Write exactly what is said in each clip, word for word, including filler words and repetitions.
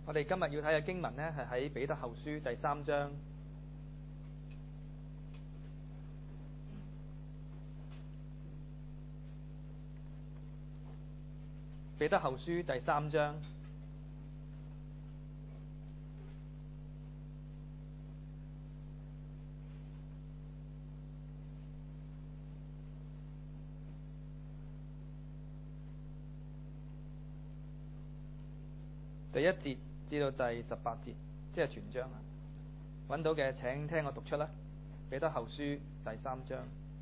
我哋今日要睇嘅經文呢，係喺彼得後書第三章。彼得後書第三章第一節至到第十八節，即係全章啊！揾到嘅請聽我讀出啦。彼得後書第三章，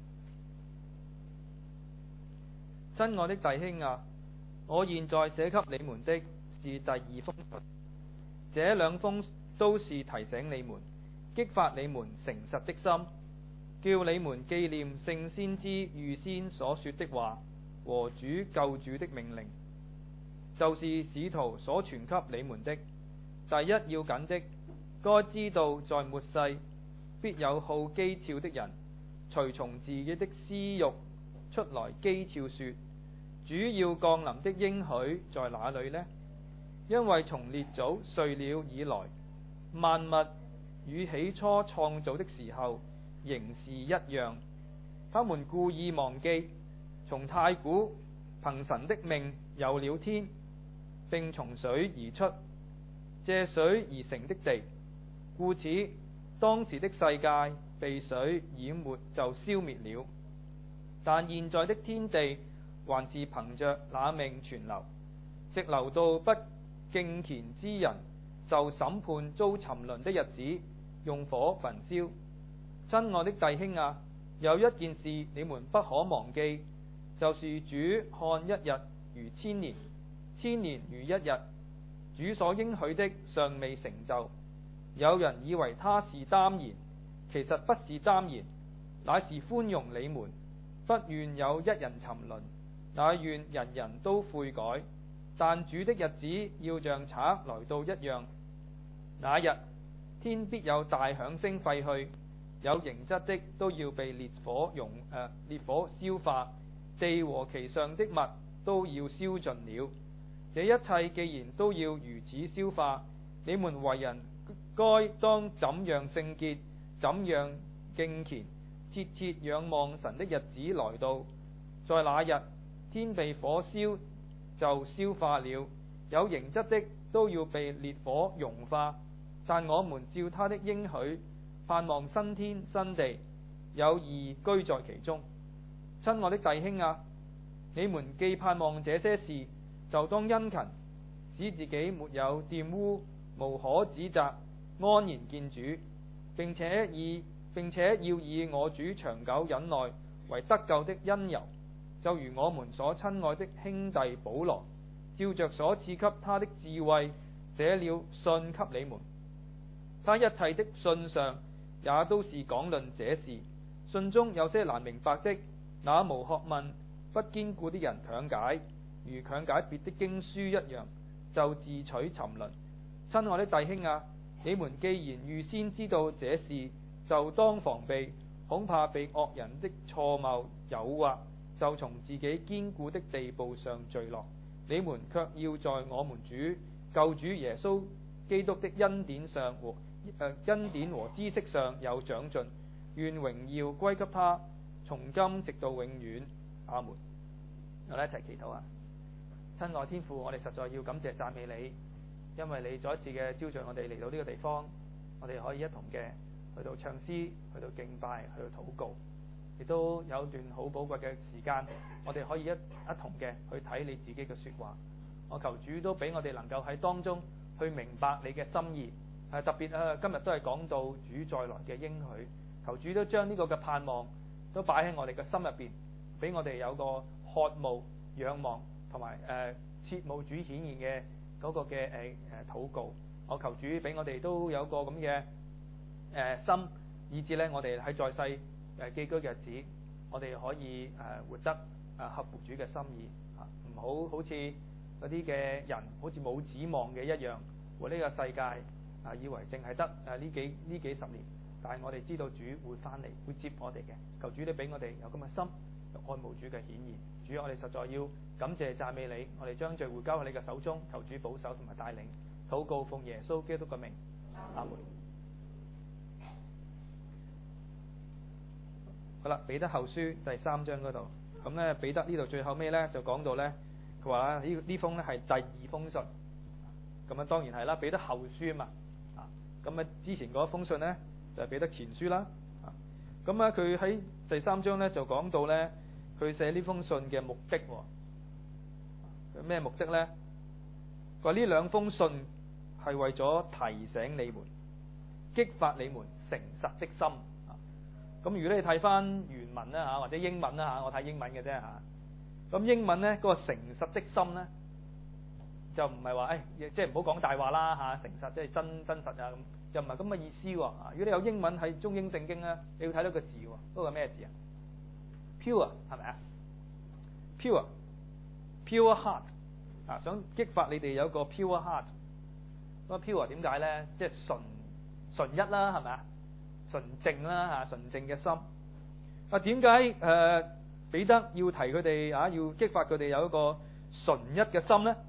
親愛的弟兄啊，我現在寫給你們的是第二封信，這兩封都是提醒你們、激發你們誠實的心，叫你們紀念聖先知預先所說的話和主救主的命令，就是使徒所傳給你們的。第一要緊的，該知道在末世必有好譏誚的人，隨從自己的私欲出來譏誚說，主要降臨的應許在哪裏呢？因為從列祖睡了以來，萬物與起初創造的時候仍是一樣。他們故意忘記，從太古憑神的命有了天，並從水而出，借水而成的地，故此當時的世界被水淹沒就消滅了。但現在的天地還是憑着那命存留，直留到不敬虔之人受審判遭沉淪的日子，用火焚燒。親愛的弟兄啊，有一件事你們不可忘記，就是主看一日如千年，千年如一日。主所應許的尚未成就，有人以為他是耽延，其實不是耽延，乃是寬容你們，不願有一人沉淪，乃願人人都悔改。但主的日子要像賊來到一樣，那日天必有大響聲廢去，有形質的都要被烈火熔、呃、烈火消化，地和其上的物都要燒盡了。這一切既然都要如此消化，你們為人該當怎樣聖潔，怎樣敬虔，切切仰望神的日子來到。在那日，天被火燒就消化了，有形質的都要被烈火融化。但我們照他的應許，盼望新天新地，有義居在其中。親愛的弟兄啊，你們既盼望這些事，就當殷勤，使自己沒有玷污，無可指責，安然見主，並且以並且要以我主長久忍耐為得救的因由。就如我們所親愛的兄弟保羅，照着所賜給他的智慧，寫了信給你們。他一切的信上也都是講論這事。信中有些難明白的，那無學問、不堅固的人強解，如強解別的經書一樣，就自取沉淪。親愛的弟兄啊，你們既然預先知道這事，就當防備，恐怕被惡人的錯謬誘惑，就從自己堅固的地步上墜落。你們卻要在我們主救主耶穌基督的恩典上和、呃、恩典和知識上有長進。願榮耀歸給他，從今直到永遠。阿門。我哋一齊祈禱啊！親愛天父，我哋實在要感謝讚美你，因為你再一次嘅召聚我哋嚟到呢個地方，我哋可以一同嘅去到唱詩，去到敬拜，去到禱告，亦都有段好寶貴嘅時間，我哋可以一一同嘅去睇你自己嘅說話。我求主都俾我哋能夠喺當中去明白你嘅心意，係特別啊！今日都係講到主再來嘅應許，求主都將呢個嘅盼望都擺喺我哋嘅心入邊，俾我哋有個渴慕、仰望同埋誒切慕主顯現嘅嗰個嘅誒誒禱告。我求主俾我哋都有個咁嘅誒心，以至咧我哋喺在，在世誒寄居嘅日子，我哋可以誒、呃、活得誒合乎主嘅心意啊！唔好好似嗰啲嘅人，好似冇指望嘅一樣，活呢個世界啊，以為淨係得誒呢幾呢幾十年，但係我哋知道主會翻嚟，會接我哋嘅。求主你俾我哋有咁嘅心，有愛慕主嘅顯現。主，我哋實在要感謝讚美你，我哋將聚會交喺你嘅手中，求主保守同埋帶領。 禱告，奉耶穌基督嘅名，阿門。好啦，彼得後書第三章嗰度，咁咧彼得呢度最後尾咧就講到咧，佢話呢呢封咧係第二封信，咁啊當然係啦，彼得後書啊嘛，啊咁啊之前嗰封信咧就係彼得前書啦，啊咁啊佢喺第三章咧就講到咧佢寫呢封信嘅目的，咩目的咧？佢話呢兩封信係為咗提醒你們，激發你們誠實的心。咁如果你睇翻原文啦嚇，或者英文啦嚇，我睇英文嘅啫嚇。咁英文咧嗰個誠實的心咧，就唔係話誒，即係唔好講大話啦嚇，誠實即係真真實啊咁，又唔係咁嘅意思喎。如果你有英文喺中英聖經咧，你要睇到個字喎，嗰個咩字啊 ？Pure 係咪啊 ？Pure pure heart 啊，想激發你哋有個 pure heart。嗰個 pure 點解咧？即係純純一啦，係咪啊？純正啦嚇，純正嘅心。啊，點解誒彼得要提佢哋啊？要激發佢哋有一個純一嘅心咧？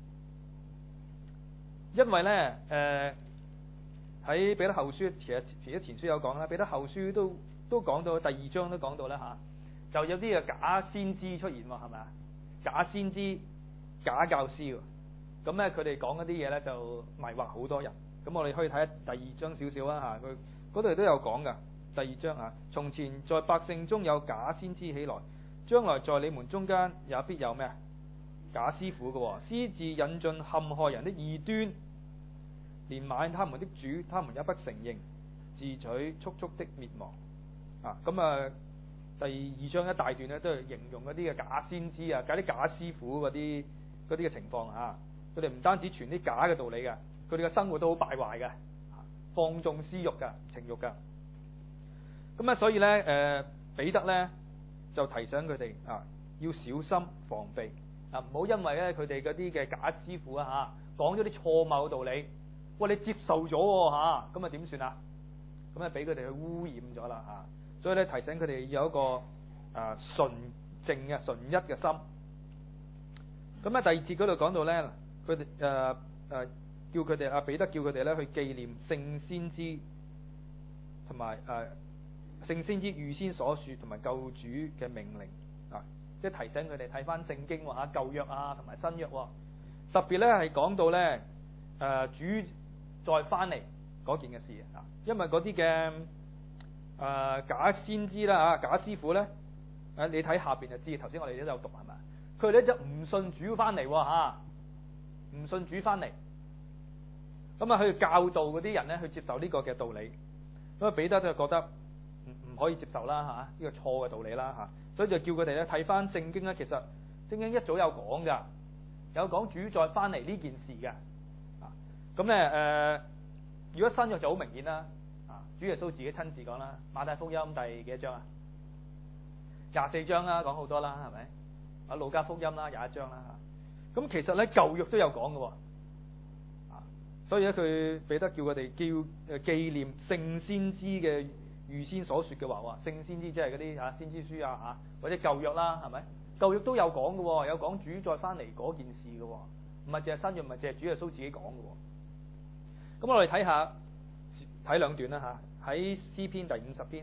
因為咧誒喺彼得後書，其實其實前書有講啦，彼得後書都都講到，第二章都講到啦嚇，就有啲嘅假先知出現喎，係咪啊？假先知、假教師喎，咁咧佢哋講嗰啲嘢咧就迷惑好多人。咁我哋可以睇下第二章少少啊嚇，佢。嗰度都有講噶，第二章啊，從前在百姓中有假先知起來，將來在你們中間也必有咩啊？假師傅嘅，私自引進陷害人的異端，連買他們的主，他們也不承認，自取速速的滅亡。啊，咁啊，第二章一大段咧都係形容嗰啲嘅假先知啊，假啲假師傅嗰啲嗰啲嘅情況啊，佢哋唔單止傳啲假嘅道理嘅，佢哋嘅生活都好敗壞嘅。放縱私欲噶情欲噶，咁啊，所以咧，誒、呃，彼得咧就提醒佢哋啊，要小心防備啊，唔好因為咧佢哋嗰啲嘅假師傅啊吓，講咗啲錯謬嘅道理，喂，你接受咗吓，咁啊點算啊？咁啊俾佢哋去污染咗啦吓，所以咧提醒佢哋有一個啊純正嘅純一嘅心。咁啊第二節嗰度講到咧，佢哋誒誒。叫佢哋啊，彼得叫佢哋咧去紀念聖先知同埋誒聖先知預先所說同埋救主嘅命令啊，即係提醒佢哋睇翻聖經喎嚇，舊約啊同埋新約喎，特別咧係講到咧誒、啊、主再翻嚟嗰件嘅事啊，因為嗰啲嘅誒假先知啦啊，假師傅咧誒、啊、你睇下邊就知，頭先我哋都有讀係咪？佢哋咧就唔信主翻嚟喎嚇，唔信主翻嚟。咁啊，去教導嗰啲人咧，去接受呢個嘅道理。咁啊，彼得就覺得唔唔可以接受啦嚇，呢個錯嘅道理啦嚇，所以就叫佢哋咧睇翻聖經咧。其實聖經一早有講噶，有講主再翻嚟呢件事嘅。啊，咁咧誒，如果新約就好明顯啦。啊，主耶穌自己親自講啦，馬太福音第幾章啊？廿四章啦，講好多啦，係咪？啊，路加福音啦，廿一章啦嚇。咁其實咧舊約都有講嘅。所以咧，佢彼得叫佢哋叫誒紀念聖先知嘅預先所說嘅話喎，聖先知即係嗰啲嚇先知書啊嚇，或者舊約啦，係咪？舊約都有講嘅喎，有講主再翻嚟嗰件事嘅喎，唔係淨係新約，唔係淨係主耶穌自己講嘅喎。咁我哋睇下睇兩段啦嚇，喺詩篇第五十篇。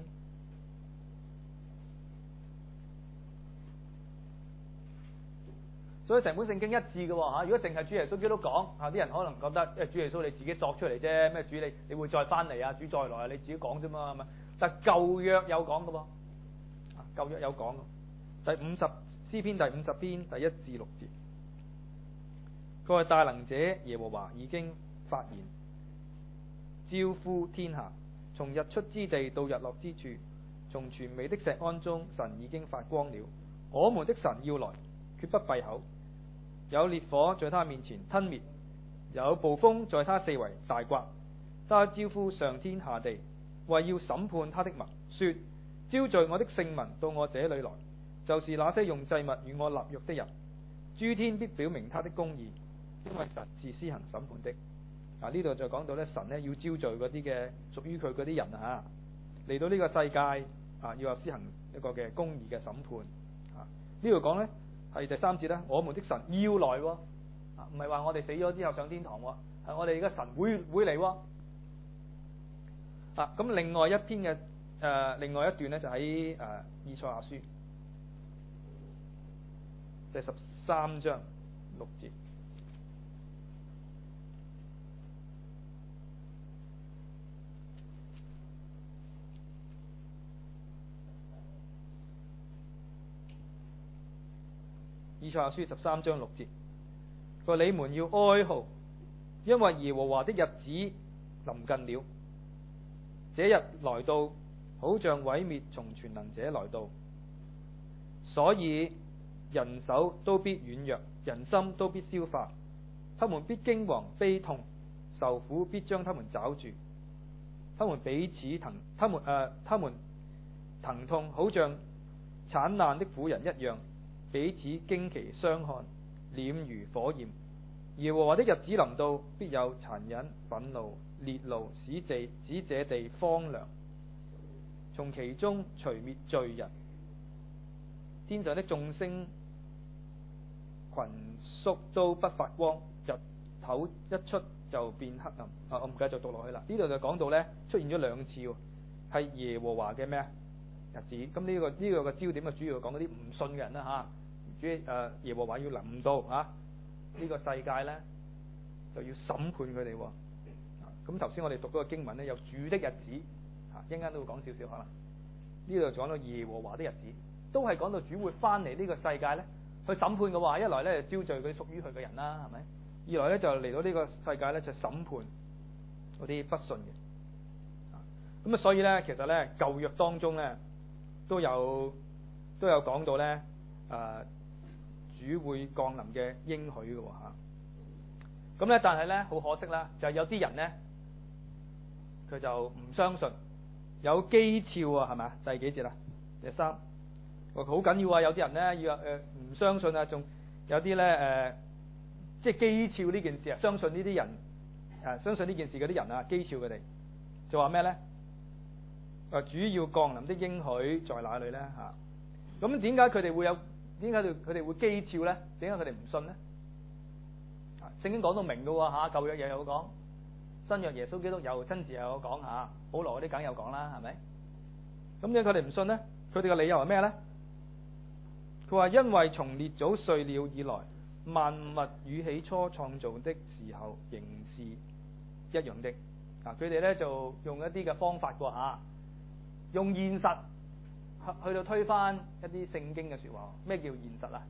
所以成本聖經一致嘅喎嚇，如果淨係主耶穌基督講嚇，啲人可能覺得，因為主耶穌你自己作出嚟啫，咩主你你會再翻嚟啊，主再來啊，你自己講啫嘛，係咪？但舊約有講嘅噃，舊約有講嘅。第五十詩篇第五十篇第一至六節，佢話大能者耶和華已經發言，招呼天下，從日出之地到日落之處，從全美的錫安中，神已經發光了。我們的神要來，決不閉口。有烈火在他面前吞滅，有暴風在他四圍大颳。他招呼上天下地，為要審判他的民，說：招聚我的聖民到我這裏來，就是那些用祭物與我立約的人。諸天必表明他的公義，因為神是施行審判的。啊，呢度就講到咧，神咧要招聚嗰啲嘅屬於佢嗰啲人啊，嚟到呢個世界啊，要有施行一個嘅公義嘅審判。啊，呢度講咧。係第三節咧，我們的神要來喎，啊， 啊，唔係話我哋死咗之後上天堂喎，係我哋而家神會會嚟喎。啊，咁另外一篇嘅誒、呃，另外一段咧就喺誒以賽亞書第十三章六節。以賽亞書十三章六節，佢話你們要哀號，因為耶和華的日子臨近了。這日來到，好像毀滅從全能者來到，所以人手都必軟弱，人心都必消化，他們必驚惶悲痛，受苦必將他們抓住，他們彼此疼，他們誒、呃，他們疼痛，好像產難的婦人一樣，彼此驚奇相看，臉如火焰。耶和華的日子臨到，必有殘忍、憤怒、烈怒，使地使這地荒涼，從其中除滅罪人。天上的眾星群宿都不發光，日頭一出就變黑暗。啊，我唔繼續讀落去啦。呢度就講到呢，出現咗兩次喎，係耶和華嘅咩日子？咁呢、這個呢、這個嘅焦點啊，主要講嗰啲唔信嘅人啦吓。主誒耶和華要臨到啊，呢、這個世界呢，就要審判佢哋。咁頭先我哋讀嗰個經文呢，有主的日子，啊，一陣間都會講少少可能。呢度講到耶和華的日子，都係講到主會翻嚟呢個世界呢，去審判嘅話，一來呢就招聚佢屬於佢嘅人啦，係咪？二來呢就嚟到呢個世界呢，就審判嗰啲不信嘅。咁啊，所以呢，其實呢舊約當中呢，都有都有講到呢，誒、呃、主會降臨嘅應許嘅嚇。咁咧，但係咧，好可惜啦，就係有啲人咧，佢就唔相信，有譏誚啊，係咪啊？第幾節啦？第三，好緊要啊！有啲人咧要誒唔相信啊，仲有啲咧誒，即係譏誚呢件事啊，相信呢啲人啊，相信呢件事嗰啲人啊，譏誚佢哋，就話咩咧？誒，主要降臨的應許在哪裏咧？嚇，咁點解佢哋會有？點解佢佢哋會譏誚咧？點解佢哋唔信咧？聖經講到明㗎喎嚇，舊約又有講，新約耶穌基督又親自又有講嚇，保羅嗰啲梗有講啦，係咪？咁點解佢哋唔信呢？佢哋嘅理由係咩呢？佢話因為從列祖睡了以來，萬物與起初創造的時候仍是一樣的。啊，佢哋咧就用一啲嘅方法喎嚇，用現實去去到推翻一啲聖經嘅説話。咩叫現實啊？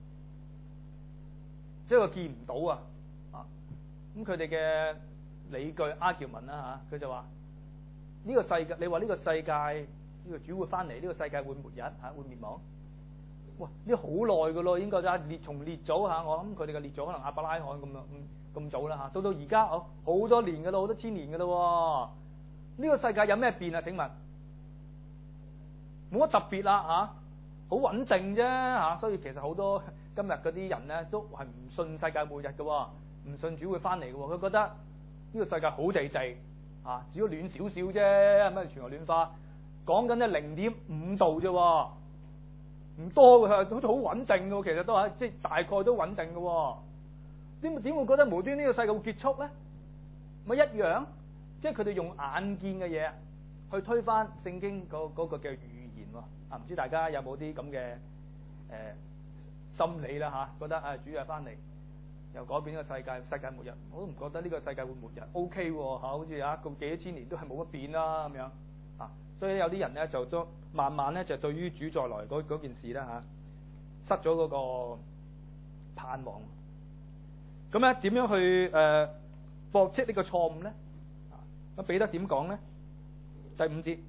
即係佢見唔到啊！啊，咁佢哋嘅理據 argument 啦嚇，佢就話呢個世界，你話呢個世界呢個主會翻嚟，呢個世界會末日嚇，會滅亡。哇！呢好耐噶咯，應該就列從列祖嚇，我諗佢哋嘅列祖可能亞伯拉罕咁樣咁咁早啦嚇，到到而家哦好多年噶啦，好多千年噶啦。呢個世界有咩變啊？請問冇乜特別啦嚇，好穩定啫嚇，所以其實好多今日嗰啲人咧都係唔信世界末日嘅，唔信主會翻嚟嘅，佢覺得呢個世界好地地啊，只要暖少少啫，咩全球暖化，講緊咧零點五度啫，唔多嘅，好似好穩定嘅，其實都係即係大概都穩定嘅，點點會覺得無端呢個世界會結束咧？咪一樣，即係佢哋用眼見嘅嘢去推翻聖經嗰嗰個嘅預言喎。啊，唔知大家有冇啲咁嘅誒心理啦嚇？覺得啊，主日翻嚟又改變呢個世界，世界末日，我都唔覺得呢個世界會末日 ，OK 喎嚇，好似啊個幾多千年都係冇乜變啦咁樣啊，所以有啲人咧就都慢慢咧就對於主再來嗰嗰件事咧嚇失咗嗰個盼望。咁咧點樣去誒駁斥呢個錯誤咧？啊，咁彼得點講咧？第五節，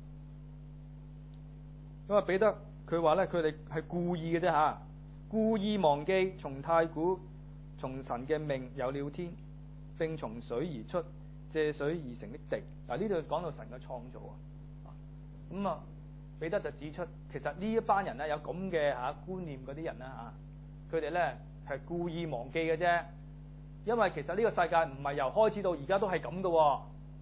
咁啊彼得佢話咧，佢哋係故意嘅啫嚇，故意忘記從太古從神嘅命有了天，並從水而出，借水而成的地。嗱，呢度講到神嘅創造啊，咁啊彼得就指出，其實呢一班人咧有咁嘅嚇觀念嗰啲人啦嚇，佢哋咧係故意忘記嘅啫，因為其實呢個世界唔係由開始到而家都係咁嘅。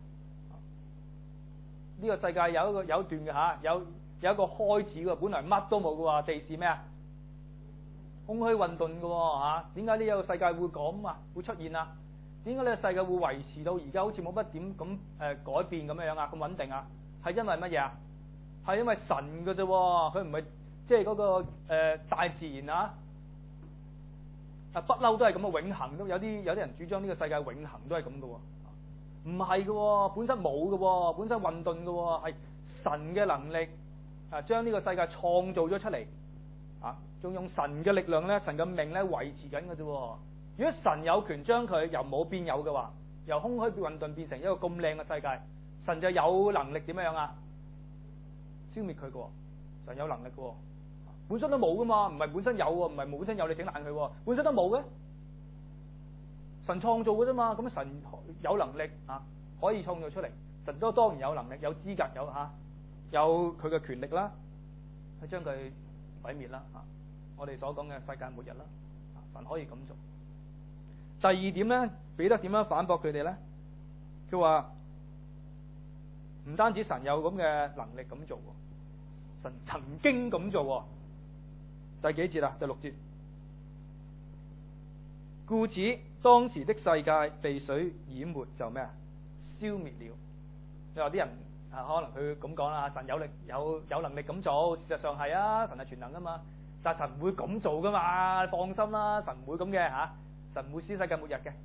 呢個世界有一個有一段嘅嚇，有有一個開始嘅，本來乜都冇嘅喎，地是咩啊？ 空虛混沌嘅喎嚇，點解呢個世界會咁啊？會出現啊？點解呢個世界會維持到而家好似冇乜點咁誒改變咁樣樣啊？咁穩定啊？係因為乜嘢啊？係因為神嘅啫喎，佢唔係即係嗰個、呃、大自然啊。啊不嬲都係咁嘅永恆，都有啲有啲人主張呢個世界永恆都係咁嘅喎，唔係嘅喎，本身冇嘅喎，本身混沌嘅喎，係神嘅能力啊將呢個世界創造咗出嚟啊，仲用神嘅力量咧，神嘅命咧維持緊嘅啫。如果神有權將佢由冇變有嘅話，由空虛變混沌變成一個咁靚嘅世界，神就有能力點樣啊？消滅佢嘅喎，神有能力嘅喎。本身都冇噶嘛，唔係本身有喎，唔係本身有你整爛佢喎，本身都冇嘅，神創造嘅啫嘛，咁神有能力啊，可以創造出嚟，神都當然有能力、有資格、有吓、啊、有佢嘅權力啦，去將佢毀滅啦啊！我哋所講嘅世界末日啦，神可以咁做。第二點咧，彼得點樣反駁佢哋咧？佢話唔單止神有咁嘅能力咁做，神曾經咁做。第幾節啊？第六節。故此當時的世界被水淹沒就咩啊？消滅了。你話啲人啊，可能佢咁講啦，神有力有有能力咁做，事實上係啊，神係全能噶嘛，但係神唔會咁做噶嘛，放心啦，神唔會咁嘅吓，神唔會使世界末日嘅，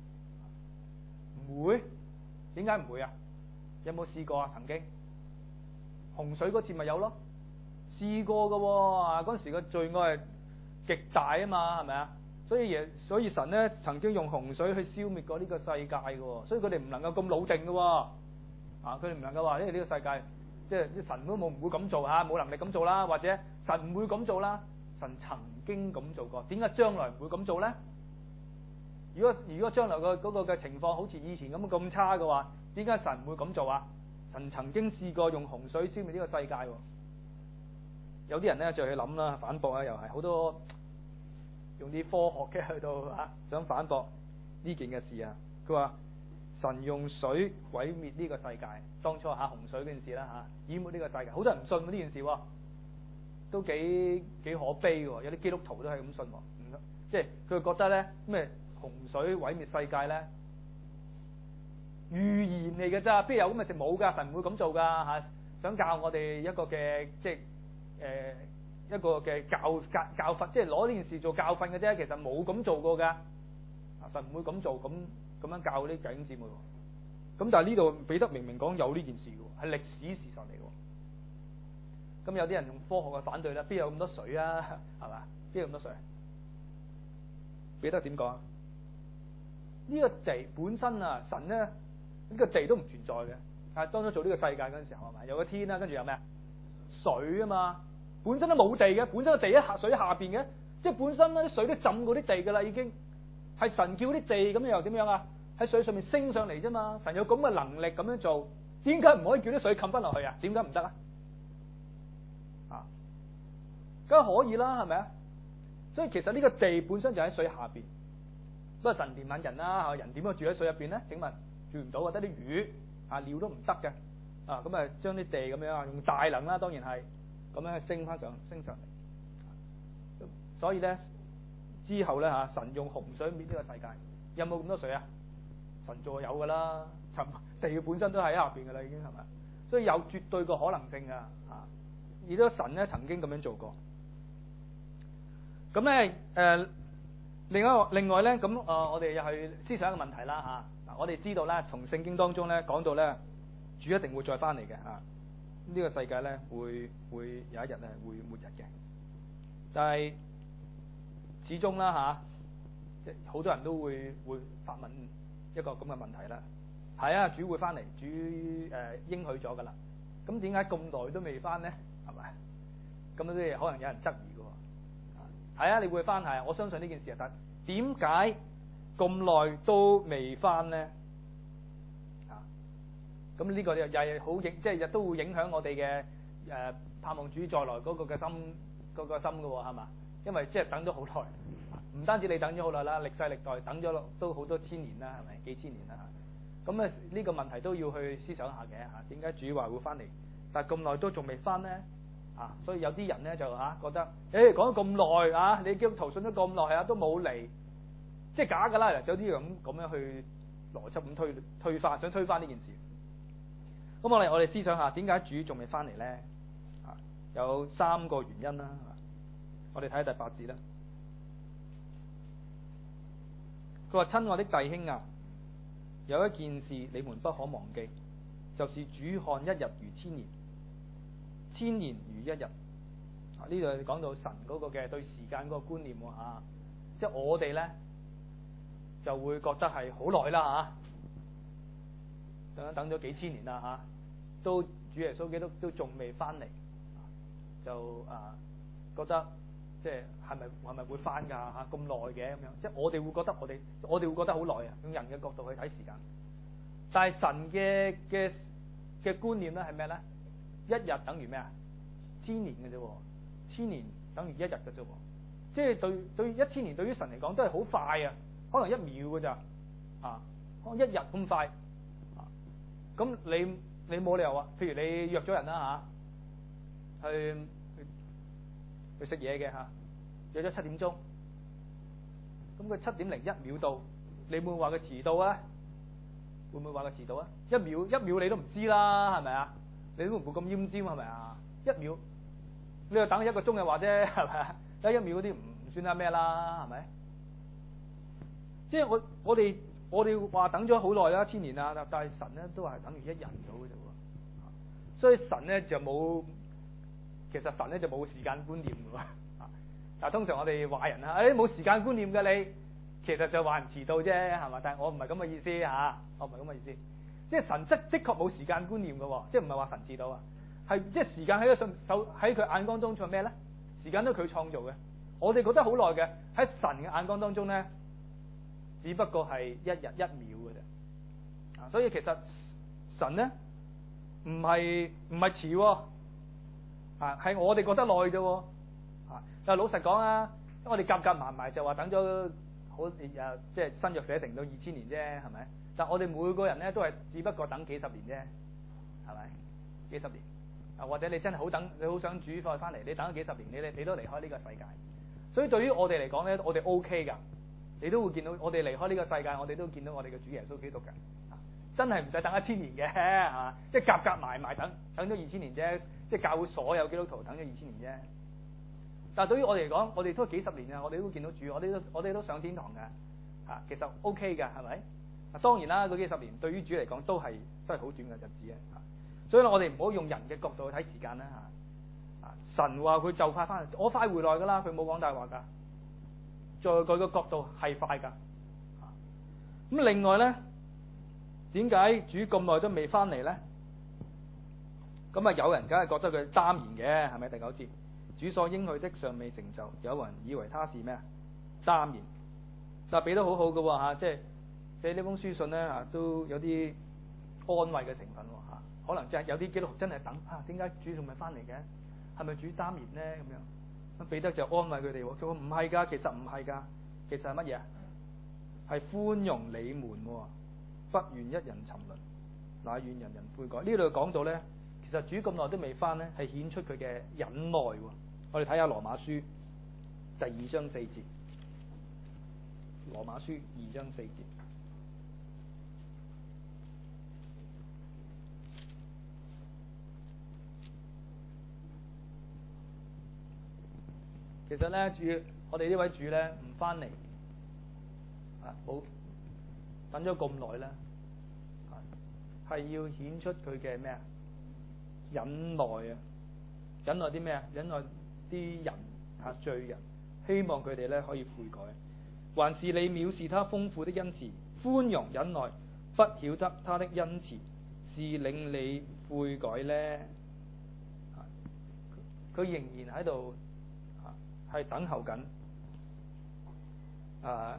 唔會。點解唔會啊？有冇試過啊？曾經洪水嗰次咪有咯。試過嘅喎，嗰陣時個罪惡係極大啊嘛，係咪啊？所以耶，所以神咧曾經用洪水去消滅過呢個世界嘅喎，所以佢哋唔能夠咁老定嘅喎，啊，佢哋唔能夠話因為呢個世界即係啲神都冇唔會咁做嚇，冇能力咁做啦，或者神唔會咁做啦，神曾經咁做過，點解將來唔會咁做咧？如果如果將來個嗰個嘅情況好似以前咁咁差嘅話，點解神唔會咁做啊？神曾經試過用洪水消滅呢個世界喎。有啲人咧就去諗啦，反駁啊，又係好多用啲科學嘅去到啊，想反駁呢件嘅事啊。佢話神用水毀滅呢個世界，當初嚇洪水嗰件事啦嚇，淹沒呢個世界，好多人唔信呢件事喎，都幾幾可悲喎。有啲基督徒都係咁信喎，唔即係佢覺得咧咩洪水毀滅世界咧預言嚟嘅咋，邊有咁嘅事？冇㗎，神唔會咁做㗎嚇。想教我哋一個嘅即係。誒、呃、一個嘅教教教訓，即係攞呢件事做教訓嘅啫。其實冇咁做過㗎，啊神唔會咁做，咁咁樣教啲弟兄姊妹。咁但係呢度彼得明明講有呢件事嘅，係歷史事實嚟嘅。咁有啲人用科學嘅反對啦，邊有咁多水啊？係嘛？邊有咁多水？彼得點講啊？呢、這個地本身啊，神咧呢、這個地都唔存在嘅。啊，當初做呢個世界嗰陣時候係咪有個天啦、啊，跟住有咩啊？水啊嘛，本身都冇地嘅，本身個地喺水下邊嘅，即係本身咧啲水都浸過啲地噶啦，已經係神叫啲地咁又點樣啊？喺水上面升上嚟啫嘛，神有咁嘅能力咁樣做，點解唔可以叫啲水冚翻落去啊？點解唔得啊？啊，梗係可以啦，係咪啊？所以其實呢個地本身就喺水下邊，不過神憐憫人啦，人點樣住喺水入邊咧？請問住唔到啊，得啲魚啊，料都唔得嘅。啊，咁啊，將啲地咁樣啊，用大能啦，當然係咁樣升翻上升上嚟。所以咧之後咧嚇，神用洪水滅呢個世界，有冇咁多水啊？神做有噶啦，沉地本身都喺下邊噶啦，已經係咪？所以有絕對個可能性噶嚇。而都神咧曾經咁樣做過。咁咧誒，另外另外咧咁誒，我哋又係思想一個問題啦嚇。嗱，我哋知道咧，從聖經當中咧講到咧。主一定會再翻嚟嘅嚇，呢個世界咧會會有一日咧會末日嘅，但係始終啦嚇，即係好多人都會會發問一個咁嘅問題啦。係啊，主會翻嚟，主誒、呃、應許咗噶啦，咁點解咁耐都未翻咧？係咪？咁啲可能有人質疑嘅喎。係啊，你會翻係，我相信呢件事係得。點解咁耐都未翻咧？咁呢個又又係好影，即係亦都會影響我哋嘅誒盼望主再來嗰個嘅心嗰、嗰個心嘅喎，係嘛？因為即係等咗好耐，唔單止你等咗好耐啦，歷世歷代等咗都好多千年啦，係咪？幾千年啦嚇。咁啊呢個問題都要去思想下嘅嚇。點解主話會翻嚟，但係咁耐都仲未翻咧？ 啊，所以有啲人咧就嚇覺得，誒講咗咁耐啊，你基督徒信咗咁耐係啊，都冇嚟，即係假㗎啦，有啲咁咁樣去邏輯咁推推翻，想推翻呢件事。咁我哋我哋思想下，點解主仲未翻嚟咧？啊，有三個原因啦。我哋睇下第八節啦。佢話：親愛的弟兄啊，有一件事你們不可忘記，就是主看一日如千年，千年如一日。啊，呢度講到神嗰個嘅對時間嗰個觀念喎嚇，即係我哋咧就會覺得係好耐啦嚇，等等咗幾千年啦嚇，都主耶穌基督都仲未翻嚟，就啊覺得。即係係咪係咪會翻㗎嚇咁耐嘅咁樣？即係我哋會覺得我哋我哋會覺得好耐啊！用人嘅角度去睇時間，但係神嘅嘅嘅觀念咧係咩咧？一日等於咩啊？千年嘅啫喎，千年等於一日嘅啫喎。即係對對一千年對於神嚟講都係好快啊，可能一秒㗎咋啊？可能一日咁快啊？咁你你冇理由啊？譬如你約咗人啦嚇，去。去食嘢嘅嚇，約咗七點鐘，咁佢七點零一秒到，你會唔會話佢遲到啊？會唔會話佢遲到啊？一秒一秒你都唔知啦，係咪啊？你都唔會咁奄尖係咪啊？一秒，你又等一個鐘嘅話啫，係咪啊？得一秒嗰啲唔唔算得咩啦，係咪？即係我我哋我哋話等咗好耐啦，千年啦，但係神咧都係等於一日到嘅啫喎，所以神咧就冇。其實神咧就冇時間觀念嘅喎，啊！但係通常我哋話人啊，誒冇時間觀念嘅你，其實就話人遲到啫，係嘛？但係我唔係咁嘅意思嚇，我唔係咁嘅意思。即係神的的確冇時間觀念嘅喎，即係唔係話神遲到啊？係即係時間喺佢手喺佢眼光中做咩咧？時間都係佢創造嘅，我哋覺得好耐嘅，喺神嘅眼光當中咧，只不過係一日一秒嘅啫。啊，所以其實神咧唔係唔係遲喎。啊，係我哋覺得耐啫喎，啊！但係老實講啊，我哋夾夾埋埋就話等咗好誒，即係新約寫成到二千年啫，係咪？但係我哋每個人咧都係只不過等幾十年啫，係咪？幾十年啊，或者你真係好等，你好想主快翻嚟，你等咗幾十年，你你都離開呢個世界。所以對於我哋嚟講咧，我哋 O K 㗎，你都會見到我哋離開呢個世界，我哋都見到我哋嘅主耶穌基督嘅。真係唔使等一千年嘅，係嘛？即係夾夾埋埋等等咗二千年啫，即係教會所有基督徒等咗二千年啫。但係對於我哋嚟講，我哋都幾十年啊，我哋都見到主，我哋都我哋都上天堂嘅，嚇，其實 OK 嘅，係咪？啊，當然啦，嗰幾十年對於主嚟講都係都係好短嘅日子啊。所以咧，我哋唔好用人嘅角度去睇時間啦嚇。啊，神話佢就快翻嚟，我快回來㗎啦，佢冇講大話㗎。在佢個角度係快㗎。咁另外咧。點解主咁耐都未翻嚟咧？咁啊，有人梗係覺得佢耽延嘅，係咪？第九節，主所應許的尚未成就，有人以為他是咩啊？耽延。但係俾得好好嘅喎嚇，即係寫呢封書信咧嚇，都有啲安慰嘅成分喎嚇。可能即係有啲基督徒真係等啊，點解主仲未翻嚟嘅？係咪主耽延咧？咁樣咁彼得就安慰佢哋喎，佢話唔係㗎，其實唔係㗎，其實係乜嘢啊？係寬容你們喎。不願一人沉淪，乃願人人悔改。呢度講到咧，其實主咁耐都未翻咧，係顯出佢嘅忍耐喎。我哋睇下羅馬書第二章四節，羅馬書二章四節。其實咧，主我哋呢位主咧唔翻嚟啊，冇等咗咁耐咧。係要顯出佢嘅咩啊？忍耐啊！忍耐啲咩啊？忍耐啲人嚇罪人，希望佢哋咧可以悔改。還是你藐視他豐富的恩慈、寬容忍耐，不曉得他的恩慈是令你悔改咧？佢仍然喺度嚇，係等候緊啊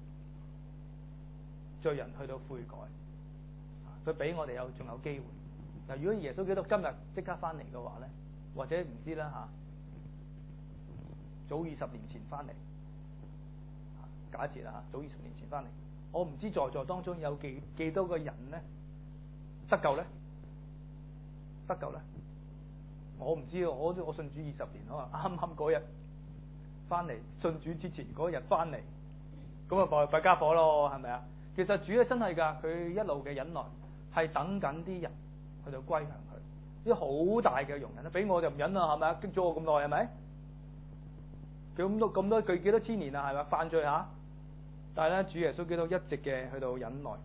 罪人去到悔改。佢俾我哋有仲有機會。嗱，如果耶穌基督今日即刻翻嚟嘅話咧，或者唔知啦嚇，早二十年前翻嚟，假設啦嚇，早二十年前翻嚟，我唔知在座當中有幾幾多個人咧得救咧？得救咧？ 我唔知啊，我我信主二十年啊嘛，啱啱嗰日翻嚟，信主之前嗰日翻嚟，咁啊弊弊家伙咯，係咪啊？其實主咧真係㗎，佢一路嘅忍耐係等緊啲人去到歸向佢，啲好大嘅容忍啦，俾我就唔忍啦，係咪啊？激咗我咁耐，係咪？咁多咁多佢幾多千年啊，係咪犯罪嚇？但係咧，主耶穌基督一直嘅去到忍耐，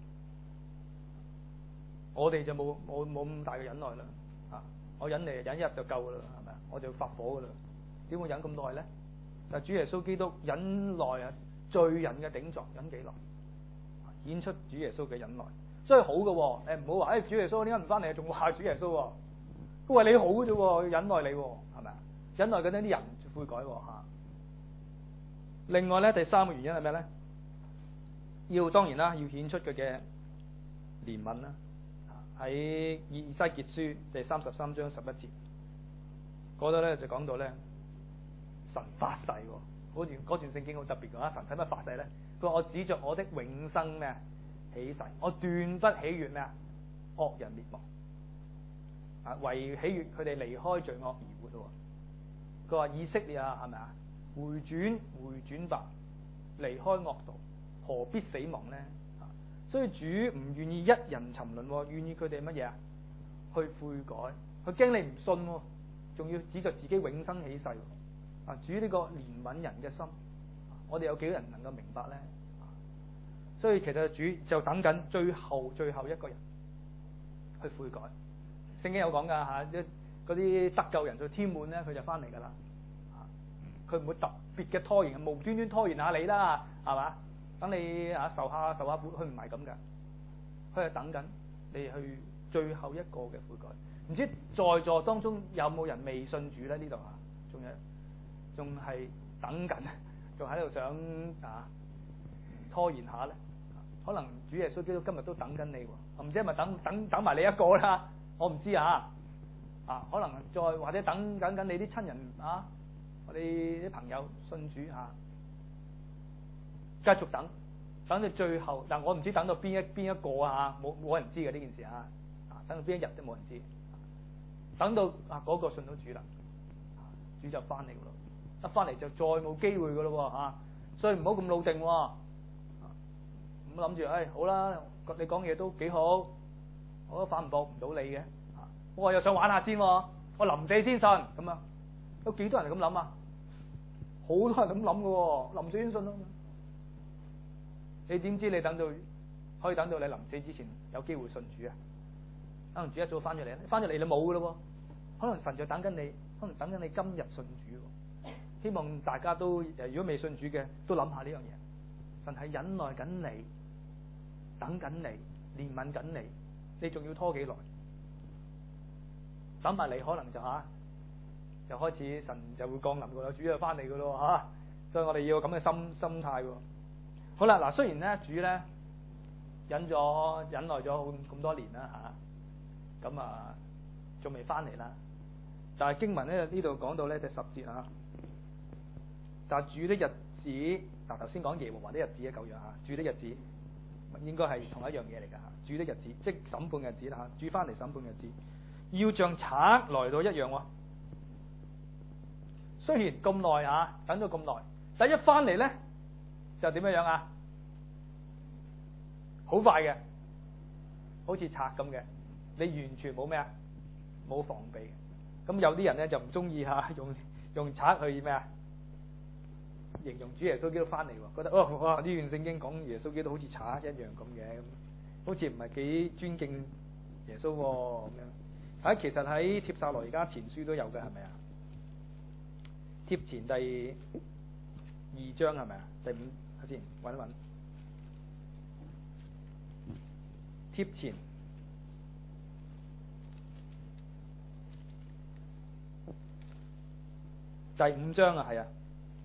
我哋就冇冇冇咁大嘅忍耐啦。啊，我忍嚟忍一日就夠啦，係咪啊？我就發火噶啦，點會忍咁耐咧？但係主耶穌基督忍耐啊，罪人嘅頂撞忍幾耐？顯出主耶穌嘅忍耐，所以好嘅喎。誒唔好話誒主耶穌點解唔翻嚟，仲話主耶穌喎？都話你好嘅啫喎，忍耐你喎，係咪啊？忍耐緊啲人悔改喎嚇。另外咧，第三個原因係咩咧？要當然啦，要顯出佢嘅憐憫啦。喺以西結書第三十三章十一節嗰度咧就講到咧，神發誓喎，嗰段嗰段聖經好特別㗎嚇。神使乜發誓咧？佢話我指着我的永生咩起誓，我斷不喜悅咩啊惡人滅亡啊，為喜悅佢哋離開罪惡而活咯。佢話以色列啊，係咪啊？回轉回轉吧，離開惡道，何必死亡呢？所以主唔願意一人沉淪，願意佢哋乜嘢啊？去悔改，佢驚你唔信，仲要指着自己永生起誓。啊，主呢個憐憫人嘅心，我哋有幾多人能夠明白呢？所以其實主就等緊最後最後一個人去悔改。聖經有講噶吓，嗰啲得救人數添滿咧，佢就翻嚟噶啦。佢唔會特別嘅拖延，無端端拖延下你啦，係嘛？等你啊受下受下苦，佢唔係咁嘅，佢係等緊你去最後一個嘅悔改。唔知在座當中有冇人未信主咧？呢度啊，仲有仲係等緊，仲喺度想啊拖延下咧？可能主耶穌基督今日都等緊你喎，唔知係咪等等等埋你一個啦？我唔知啊，啊可能再或者等緊緊你啲親人啊。我哋啲朋友信主嚇，繼續等，等到最後。但我唔知等到邊一邊一個啊，冇冇人知嘅呢件事啊。啊，等到邊一日都冇人知。等到啊嗰個信到主啦，主就翻嚟噶咯。一翻嚟就再冇機會噶咯嚇，所以唔好咁老定喎。咁諗住誒好啦，你講嘢都幾好，我都反唔駁唔到你嘅。我又想玩下先，我臨死先信咁啊。有幾多人係咁諗啊？好多人咁諗嘅喎，臨死先信咯。你點知你等到可以等到你臨死之前有機會信主啊？可能主一早翻咗嚟，翻咗嚟你冇嘅咯喎。可能神就等緊你，可能等緊你今日信主。希望大家都誒，如果未信主嘅，都諗下呢樣嘢。神係忍耐緊你，等緊你，憐憫緊你，你仲要拖幾耐？等埋你可能就嚇。啊又開始神就會降臨噶啦，主就翻嚟噶咯嚇，所以我哋要有咁嘅心心態喎。好啦，嗱雖然咧主咧忍咗忍耐咗咁多年啦嚇，咁啊仲未翻嚟啦，但係經文咧呢度講到咧第十節啊，但係主的日子，嗱頭先講耶和華的日子嘅舊約嚇，主的日子應該係同一樣嘢嚟㗎嚇，主的日子即審判嘅日子啦嚇，主翻嚟審判嘅日子，要像賊來到一樣喎。雖然咁耐嚇，等咗咁耐，但一翻嚟咧就點樣樣啊？好快嘅，好似賊咁嘅，你完全冇咩啊？冇防備。咁有啲人咧就唔中意嚇用用賊去咩啊？形容主耶穌基督翻嚟喎，覺得哦哇呢段聖經講耶穌基督好似賊一樣咁嘅，好似唔係幾尊敬耶穌喎咁樣。啊，其實喺帖撒羅尼迦前書都有嘅，係咪啊？帖前第二章係咪啊？第五睇先，揾一揾。帖前第五章啊，係啊。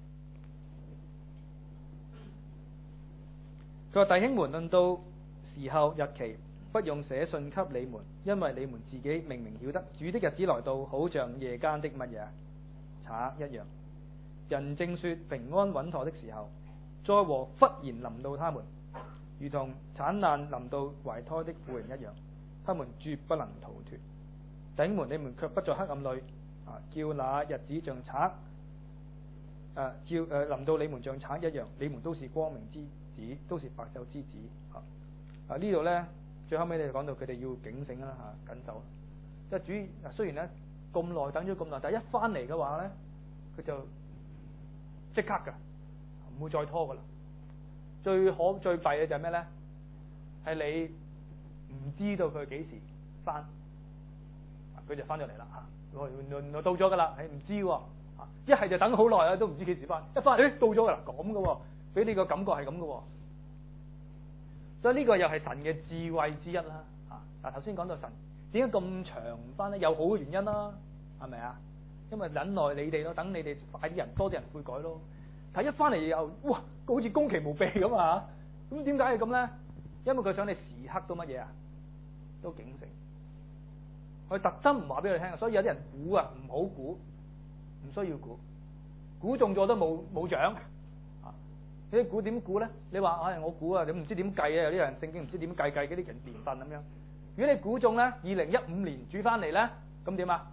佢話弟兄們，論到時候日期，不用寫信給你們，因為你們自己明明曉得，主的日子來到，好像夜間的乜嘢賊一樣。人正說平安穩妥的時候，災禍忽然臨到他們，如同產難臨到懷胎的婦人一樣，他們絕不能逃脫。 弟兄們，你們卻不在黑暗裏啊，叫那日子像賊誒，照誒臨到你們像賊一樣。你們都是光明之子，都是白晝之子。啊啊呢度咧，最後尾你就講到佢哋要警醒啦嚇，緊守。即係主雖然咧咁耐等咗咁耐，但係一翻嚟嘅話咧，佢就即刻㗎，唔會再拖㗎啦。最可最弊嘅就係咩咧？係你唔知道佢幾時翻，佢就翻咗嚟啦嚇。原來到咗㗎啦，係唔知喎。一係就等好耐啊，都唔知幾時翻。一翻嚟，誒到咗㗎啦，咁嘅喎，俾你個感覺係咁嘅喎。所以呢個又係神嘅智慧之一啦。啊，嗱頭先講到神點解咁長唔翻咧？有好嘅原因啦，係咪啊？因為忍耐你哋咯，等你哋快啲人多啲人悔改咯。但一翻嚟又哇，好似攻其無備咁啊！咁點解係咁咧？因為佢想你時刻都乜嘢啊？都警醒。佢特登唔話俾佢聽，所以有啲人估啊，唔好估，唔需要估，估中咗都冇冇獎。啊，你估點估咧？你話唉、哎，我估啊，你唔知點計啊？有啲人聖經唔知點計計嗰啲人年份咁樣。如果你估中咧，二零一五年主翻嚟咧，咁點啊？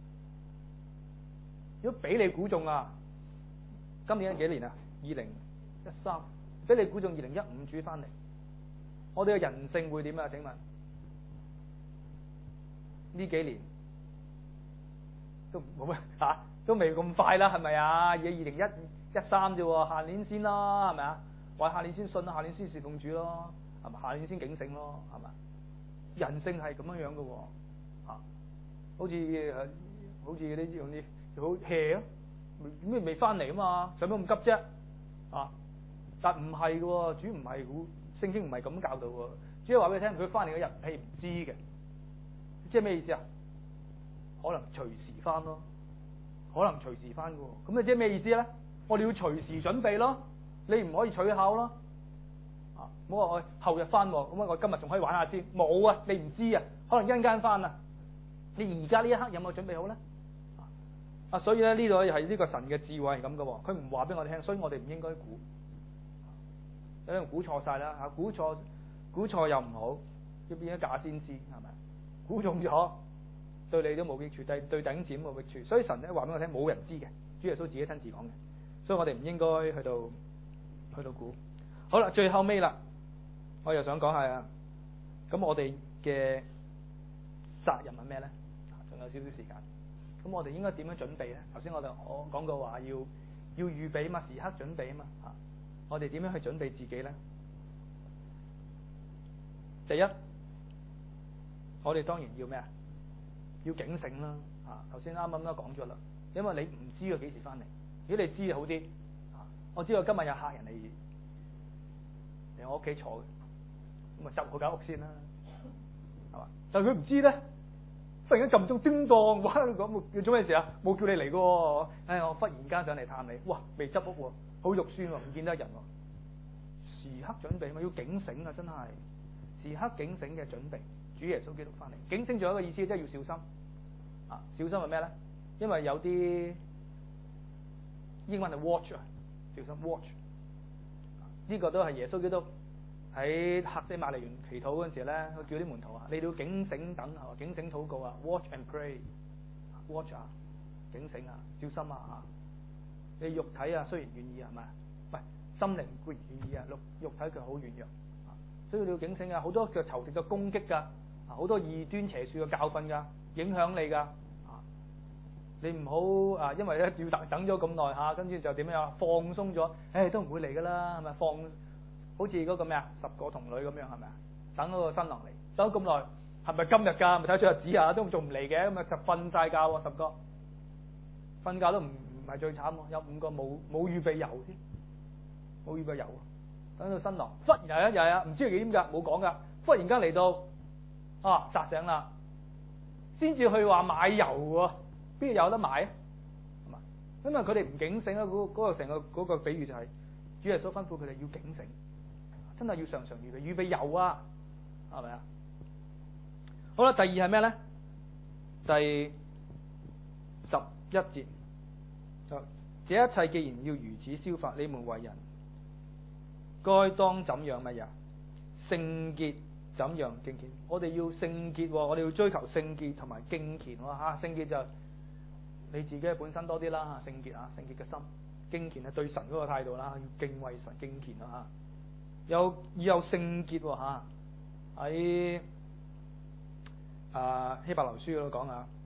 如果俾你估中啊，今年係幾年啊？二零一三，俾你估中二零一五主翻嚟，我哋嘅人性會點啊？請問呢幾年都冇咩嚇，都未咁快啦，係咪啊？而家二零一一三啫喎，下年先啦，係咪啊？話下年先信啦，下年先侍奉主咯，係咪？下年先警醒咯，係咪？人性係咁樣樣嘅喎，嚇，好似好似嗰啲用啲好 hea 咯，咩未翻嚟啊嘛，使乜咁急啫？啊，但唔係嘅喎，主唔係好，聖經唔係咁教導喎，主要話俾你聽，佢翻嚟嘅日係唔知嘅，即係咩意思啊？可能隨時翻咯，可能隨時翻嘅喎，咁你即係咩意思咧？我哋要隨時準備咯，你唔可以取巧咯。啊！唔好話我後日翻喎，咁啊我今日仲可以玩下先。冇啊，你唔知啊，可能一陣間翻啊。你而家呢一刻有冇準備好咧？啊，所以咧呢度係呢個神嘅智慧係咁嘅喎，佢唔話俾我哋聽，所以我哋唔應該估。有人估錯晒啦嚇，估錯估錯又唔好，要變咗假先知係咪？估中咗對你都冇益處，對對頂尖冇益處。所以神咧話俾我聽，冇人知嘅，主耶穌自己親自講嘅，所以我哋唔應該去到去到估。好啦，最後尾啦，我又想講下啊，咁我哋嘅責任係咩咧？仲有少少時間，咁我哋應該點樣準備咧？頭先我哋我講過話要要預備嘛，時刻準備啊嘛，嚇，我哋點樣去準備自己咧？第一，我哋當然要咩啊？要警醒啦，嚇，頭先啱啱都講咗啦，因為你唔知佢幾時翻嚟，如果你知好啲，嚇，我知道今日有客人嚟。嚟我屋企坐嘅，咁啊執好間屋先啦，係嘛？但係佢唔知咧，忽然間撳鐘叮當，哇！講要做咩事啊？冇叫你嚟嘅喎，唉，我忽然間上嚟探你，哇！未執屋喎，好肉酸喎，唔見得人喎。時刻準備嘛，要警醒啊！真係時刻警醒嘅準備。主耶穌基督翻嚟，警醒仲有一個意思，即係要小心啊！小心係咩咧？因為有啲英文係 watch 啊，小心 watch。呢個都係耶穌基督喺客西馬尼園祈禱嗰陣時咧，佢叫啲門徒啊，你哋要警醒等候，警醒禱告啊 ，watch and pray，watch 啊，警醒啊，小心啊！你肉體啊，雖然願意係咪？喂，心靈固然願意啊，肉肉體佢好軟弱，所以你要警醒啊！好多嘅仇敵嘅攻擊㗎，啊，好多異端邪說嘅教訓㗎，影響你㗎，啊，你唔好啊，因為咧要等等咗咁耐嚇，跟住就點樣放鬆咗，誒都唔會嚟㗎啦，係咪？放好似嗰個咩啊，十個童女咁樣係咪啊？等嗰個新郎嚟，等咗咁耐，係咪今日㗎？咪睇出日子啊，都仲唔嚟嘅，咁啊就瞓曬覺喎，十個瞓覺都唔唔係最慘喎，有五個冇冇預備油添，冇預備油喎，等到新郎忽然有一日啊，唔知佢幾點㗎，冇講㗎，忽然間嚟到啊，扎醒啦，先至去話買油喎，邊度有得買啊？係嘛？因為佢哋唔警醒啦，嗰嗰個成個嗰個比喻就係主耶穌吩咐佢哋要警醒。真係要常常預備，預備油啊，係咪啊？好啦，第二係咩咧？第十一節，這一切既然要如此消化，你們為人該當怎樣乜嘢？聖潔怎樣敬虔？我哋要聖潔，我哋要追求聖潔同埋敬虔喎嚇。聖潔就你自己本身多啲啦嚇，聖潔啊，聖潔嘅心。敬虔係對神嗰個態度啦，要敬畏神、敬虔啊嚇。有要有聖潔喎嚇。喺啊希伯來書嗰度講啊，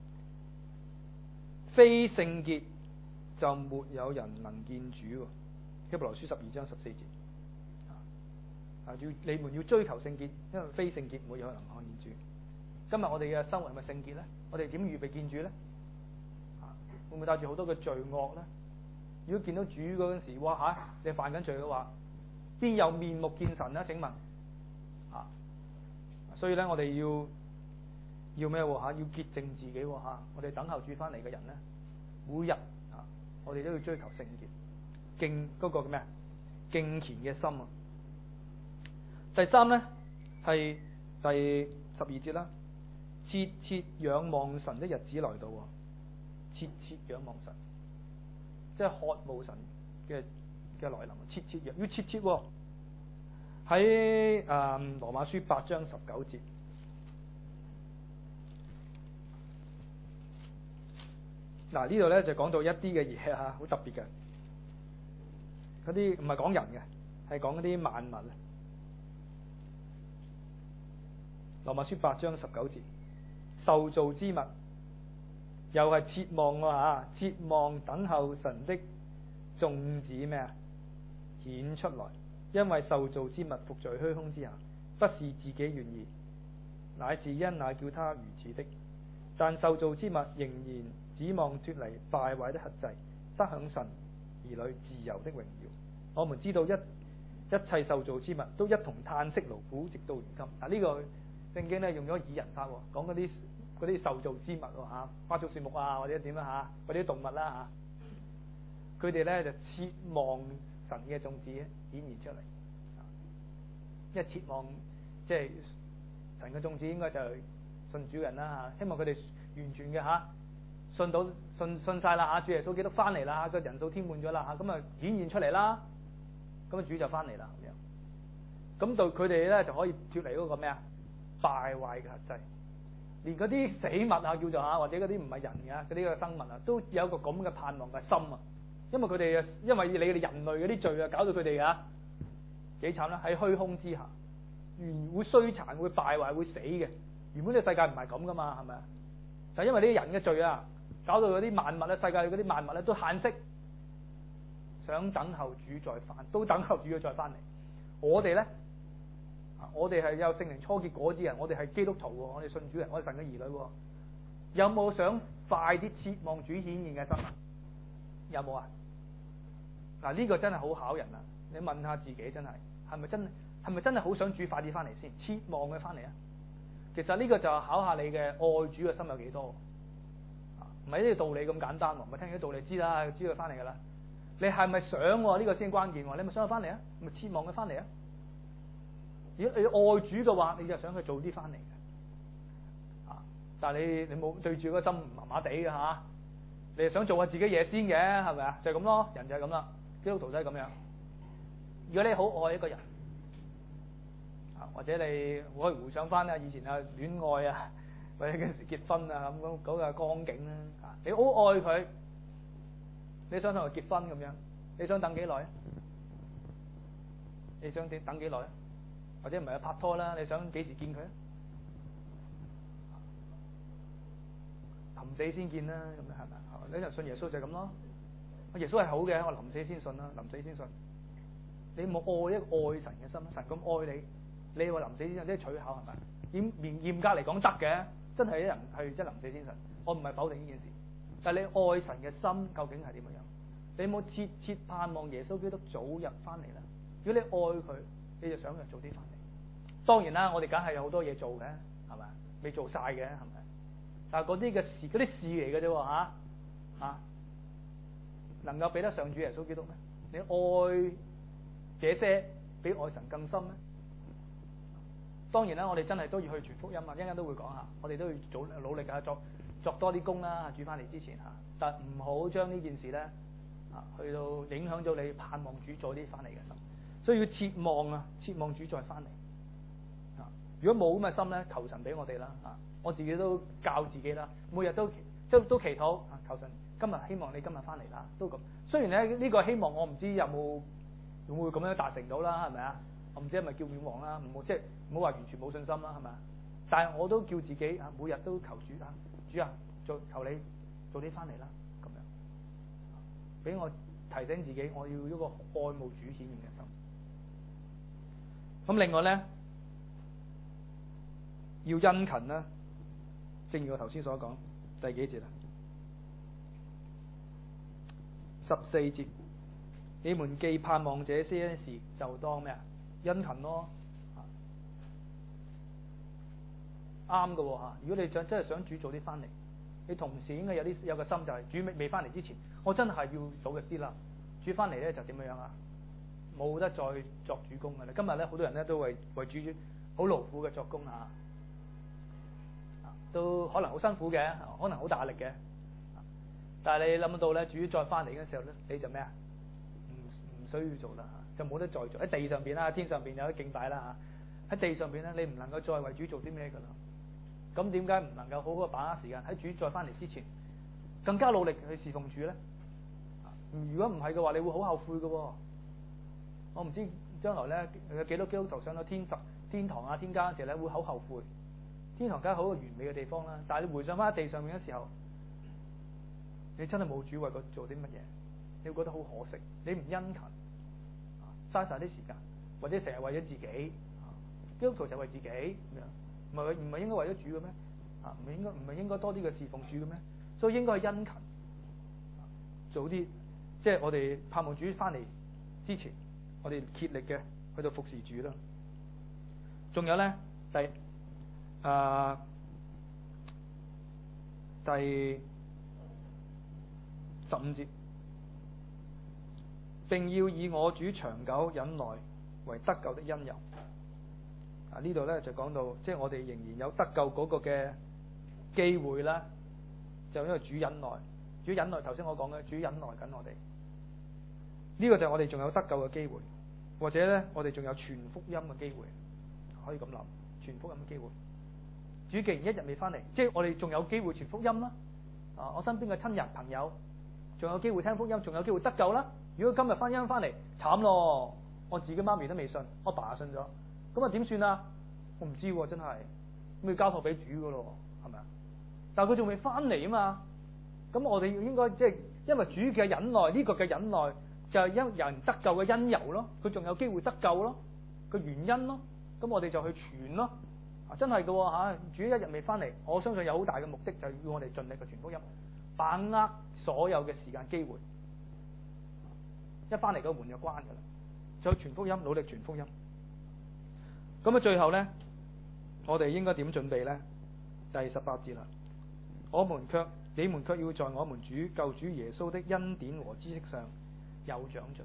非聖潔就沒有人能見主喎。希伯來書十二章十四節。啊！要你們要追求聖潔，因為非聖潔沒有人能看見主。今日我哋嘅生活係咪聖潔咧？我哋點預備見主咧？啊，會唔會帶住好多嘅罪惡咧？如果見到主嗰陣時，哇嚇、啊！你犯緊罪嘅話，邊有面目見神咧？請問啊，所以咧，我哋要要咩喎嚇？要潔淨自己喎嚇！我哋等候主翻嚟嘅人咧，每日啊，我哋都要追求聖潔，敬嗰、那個叫咩啊？敬虔嘅心啊！第三咧係第十二節啦，切切仰望神的日子來到啊！切切仰望神，即係渴慕神嘅嘅來臨。切切仰要切切喎。喺誒羅馬書八章十九節，嗱呢度咧就講到一啲嘅嘢嚇，好特別嘅。嗰啲唔係講人嘅，係講嗰啲萬物啊。羅馬書八章十九節，受造之物又係切望喎嚇，切望等候神的眾子咩啊顯出來，因為受造之物伏在虛空之下，不是自己願意，乃是因那叫他如此的。但受造之物仍然指望脫離敗壞的轄制，得享神兒女自由的榮耀。我們知道一一切受造之物都一同嘆息勞苦，直到如今。嗱、這、呢個聖經咧用咗擬人法，講嗰啲嗰啲受造之物嚇，花草樹木啊，或者點啦嚇，嗰啲動物啦嚇，佢哋咧就切望神嘅種子顯現出嚟。因為切望即係神嘅種子，應該就係信主人啦嚇，希望佢哋完全嘅嚇信到信信曬啦嚇，主耶穌基督翻嚟啦嚇，個人數添滿咗啦嚇，咁啊顯現出嚟啦，咁啊主就翻嚟啦咁樣，咁到佢哋咧就可以脫離嗰個咩啊？敗壞嘅轄制，連嗰啲死物啊叫做嚇，或者嗰啲唔係人嘅嗰啲嘅生物啊，都有一個咁嘅盼望嘅心啊。因為佢哋啊，因為你哋人類嗰啲罪啊，搞到佢哋啊幾慘啦！喺虛空之下，原會衰殘、會敗壞、會死嘅。原本呢個世界唔係咁噶嘛，係咪啊？但係因為呢啲人嘅罪啊，搞到嗰啲萬物咧，世界嗰啲萬物咧都限息，想等候主再翻，都等候主再翻嚟。我哋咧。我哋係有聖靈初結果之人，我哋係基督徒喎，我哋信主人，我哋神嘅兒女喎。有冇想快啲切望主顯現嘅心啊？有冇啊？嗱，呢個真係好考人啊！你問下自己，真係係咪真係咪真係好想主快啲翻嚟先？切望佢翻嚟啊！其實呢個就係考下你嘅愛主嘅心有幾多啊？唔係呢個道理咁簡單喎，唔係聽啲道理知啦，知佢翻嚟噶啦。你係咪想喎？呢個先關鍵喎！你咪想佢翻嚟啊？咪切望佢翻嚟啊？如果你愛主嘅話，你就想佢早啲翻嚟嘅，啊！但係你你冇對住個心麻麻地嘅嚇，你係想做下自己嘢先嘅，係咪啊？就係咁咯，人就係咁啦，基督徒都係咁樣。如果你好愛一個人，啊，或者你可以回想翻啊以前啊戀愛啊，或者嗰陣時結婚啊咁咁嗰個光景啦，啊，你好愛佢，你想同佢結婚咁樣，你想等幾耐？你想點等幾耐？或者唔係去拍拖啦？你想幾時見佢啊？臨死先見啦，咁樣係咪？你就信耶穌就係咁咯。耶穌係好嘅，我臨死先信啦，臨死先信。你冇愛一個愛神嘅心，神咁愛你，你話臨死先信，即係取巧係咪？嚴嚴嚴格嚟講得嘅，真係一人係即係臨死先信。我唔係否定呢件事，但係你愛神嘅心究竟係點樣？你冇切切盼望耶穌基督早日翻嚟啦。如果你愛佢，你就想佢早啲翻嚟。當然啦，我哋梗係有好多嘢做嘅，係咪？未做晒嘅，係咪？但係嗰啲嘅事，嗰啲事嚟嘅啫喎，嚇嚇，能夠比得上主耶穌基督咩？你愛這些比愛神更深咩？當然啦，我哋真係都要去傳福音啊！一陣間都會講下，我哋都要做努力啊，作作多啲工啦，主翻嚟之前嚇。但係唔好將呢件事咧啊，去到影響到你盼望主早啲翻嚟嘅心。所以要切望啊，切望主再翻嚟啊！ 如果冇咁嘅心咧，求神俾我哋啦啊！我自己都教自己啦，每日都都都祈禱啊，求神今日希望你今日翻嚟啦，都咁。雖然咧呢、這個希望我唔知有冇會唔會咁樣達成到啦，係咪啊？我唔知係咪叫渺茫啦，唔好即係唔好話完全冇信心啦，係咪啊？但係我都叫自己啊，每日都求主啊，主啊，做求你早啲翻嚟啦，咁樣俾我提醒自己，我要一個愛慕主顯現嘅心。咁另外咧，要殷勤啦，正如我頭先所講，第幾節啊？十四節，你們既盼望這些事，就當咩啊？殷勤咯，啱㗎吓。如果你想真係想主早啲翻嚟，你同時應該有啲有個心，就係主未未翻嚟之前，我真係要早日啲啦。主翻嚟咧就點樣啊？冇得再作主工㗎啦。今日咧好多人咧都為為主好勞苦嘅作工啊，都可能好辛苦嘅，可能好大壓力嘅。但係你諗到咧，主再翻嚟嘅時候咧，你就咩啊？唔唔需要做啦，就冇得再做喺地上邊啦，天上邊有得敬拜啦嚇。喺地上邊咧，你唔能夠再為主做啲咩㗎啦。咁點解唔能夠好好把握時間喺主再翻嚟之前，更加努力去侍奉主咧？如果唔係嘅話，你會好後悔嘅喎。我唔知將來咧有幾多基督徒上到天堂、天堂啊、天家嘅時候咧，會好後悔。天堂梗係好個完美嘅地方啦，但係你回想翻喺地上面嘅時候，你真係冇主為佢做啲乜嘢，你會覺得好可惜。你唔殷勤，嘥晒啲時間，或者成日為咗自己。基督徒就為自己咁樣，唔係唔係應該為咗主嘅咩？啊，唔係應該唔係應該多啲嘅侍奉主嘅咩？所以應該係殷勤，早啲，即係我哋盼望主翻嚟之前，我哋竭力嘅去到服侍主啦。仲有咧，第啊、呃、第十五節，並要以我主長久忍耐為得救的因由。啊！呢度咧就講到，即係我哋仍然有得救嗰個嘅機會啦。就因為主忍耐，主忍耐。頭先我講嘅，主忍耐緊我哋。呢個就係我哋仲有得救嘅機會，或者咧我哋仲有傳福音嘅機會，可以咁諗，傳福音嘅機會。主既然一日未翻嚟，即係我哋仲有機會傳福音啦。啊！我身邊嘅親人朋友仲有機會聽福音，仲有機會得救啦。如果今日翻音翻嚟，慘咯！我自己媽咪都未信，我爸信咗。咁啊點算啊？我唔知喎，真係咁要交託俾主噶咯，係咪啊？但係佢仲未翻嚟啊嘛。咁我哋應該即係因為主嘅忍耐，呢個嘅忍耐就係因有人得救嘅因由咯。佢仲有機會得救咯，個原因咯。咁我哋就去傳咯。啊，真係噶吓，主一日未翻嚟，我相信有好大嘅目的，就係要我哋盡力去傳福音，把握所有嘅時間機會。一翻嚟個門就關噶啦，就去傳福音，努力傳福音。咁啊，最後咧，我哋應該點準備咧？第十八節啦，我們卻你們卻要在我們主救主耶穌的恩典和知識上有長進。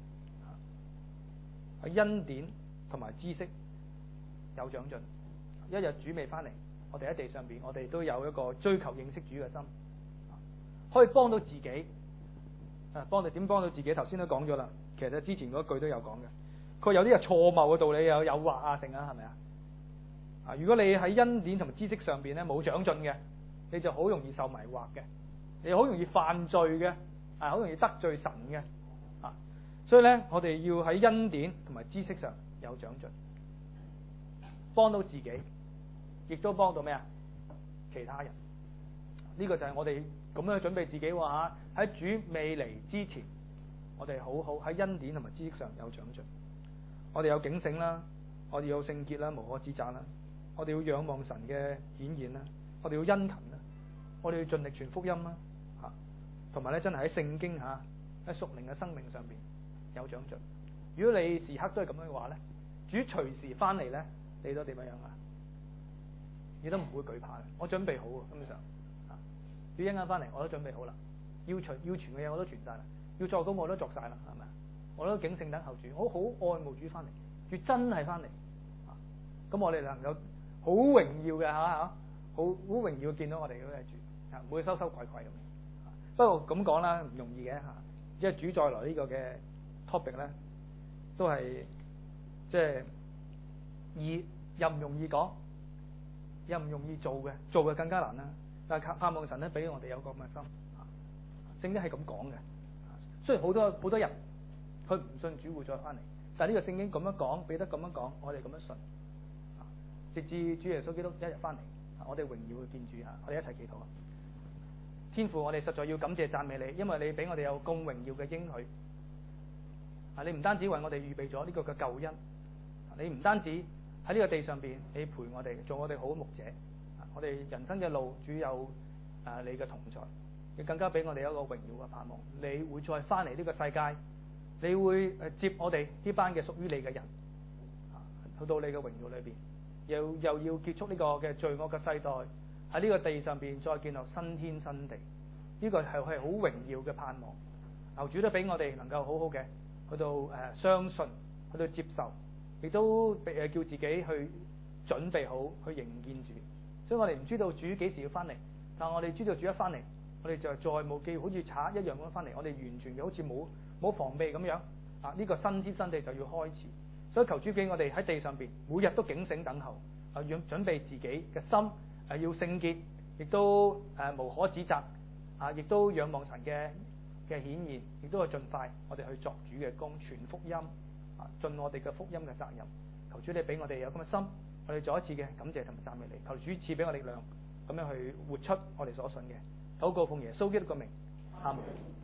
啊，恩典同埋知識有長進。一日主未翻嚟，我哋喺地上邊，我哋都有一個追求認識主嘅心，可以幫到自己。啊，幫你點幫到自己？頭先都講咗啦，其實之前嗰句都有講嘅。佢有啲係錯謬嘅道理，有誘惑啊，成啊，係咪啊？啊，如果你喺恩典同埋知識上邊咧冇長進嘅，你就好容易受迷惑嘅，你好容易犯罪嘅，啊，好容易得罪神嘅，啊，所以咧，我哋要喺恩典同埋知識上有長進，幫到自己，亦都幫到咩啊？其他人。呢個就係我哋咁樣準備自己喎嚇。喺主未嚟之前，我哋好好喺恩典同埋知識上有長進。我哋有警醒啦，我哋有聖潔啦，無可指責啦。我哋要仰望神嘅顯現啦，我哋要殷勤啦，我哋要盡力傳福音啦，嚇，同埋咧真係喺聖經嚇喺屬靈嘅生命上邊有長進。如果你時刻都係咁樣嘅話咧，主隨時翻嚟咧，你都點樣樣啊？你都唔會懼怕嘅。我準備好啊，根本上嚇，主一陣翻嚟我都準備好啦，要傳要傳嘅嘢我都傳晒啦，要作工我都作晒啦，係咪？我都警醒等候主，我好愛慕主翻嚟，主真係翻嚟，咁我哋能夠好榮耀嘅嚇嚇，好好榮耀見到我哋嗰個主，啊，唔會收收愧愧咁。不過咁講啦，唔容易嘅嚇，即係主再來呢個嘅 topic 咧，都係即係以又唔容易講，又唔容易做嘅，做嘅更加難啦。但係盼望神咧俾我哋有個咁嘅心，聖經係咁講嘅。雖然好多好多人佢唔信主會再翻嚟，但係呢個聖經咁樣講，彼得咁樣講，我哋咁樣信，直至主耶穌基督一日翻嚟，我哋榮耀去見主啊！我哋一齊祈禱啊！天父，我哋實在要感謝讚美你，因為你俾我哋有咁榮耀嘅應許。啊！你唔單止為我哋預備咗呢個嘅救恩，你唔單止喺呢個地上邊，你陪我哋做我哋好牧者。我哋人生嘅路，主有啊你嘅同在，亦更加俾我哋一個榮耀嘅盼望。你會再翻嚟呢個世界，你會誒接我哋呢班嘅屬於你嘅人，啊，去到你嘅榮耀裏邊，又又要結束呢個嘅罪惡嘅世代，喺呢個地上邊再建立新天新地。呢個係係好榮耀嘅盼望。求主都俾我哋能夠好好嘅去到誒、呃、相信，去到接受，亦都誒叫自己去準備好去迎見主。所以我哋唔知道主幾時要翻嚟，但我哋知道主一翻嚟，我哋就再冇機會好似賊一樣咁翻嚟，我哋完全嘅好似冇冇防備咁樣啊！呢、這個新天新地就要開始，所以求主俾我哋喺地上邊每日都警醒等候，啊，要準備自己嘅心，啊，要聖潔，亦都誒、啊、無可指責，啊，亦都仰望神嘅嘅顯現，亦都係盡快我哋去作主嘅工，傳福音，啊，盡我哋嘅福音嘅責任。求主你俾我哋有咁嘅心。我哋再一次嘅感謝同埋讚美你，求主賜俾我力量，咁樣去活出我哋所信嘅。禱告奉耶穌基督嘅名，阿門。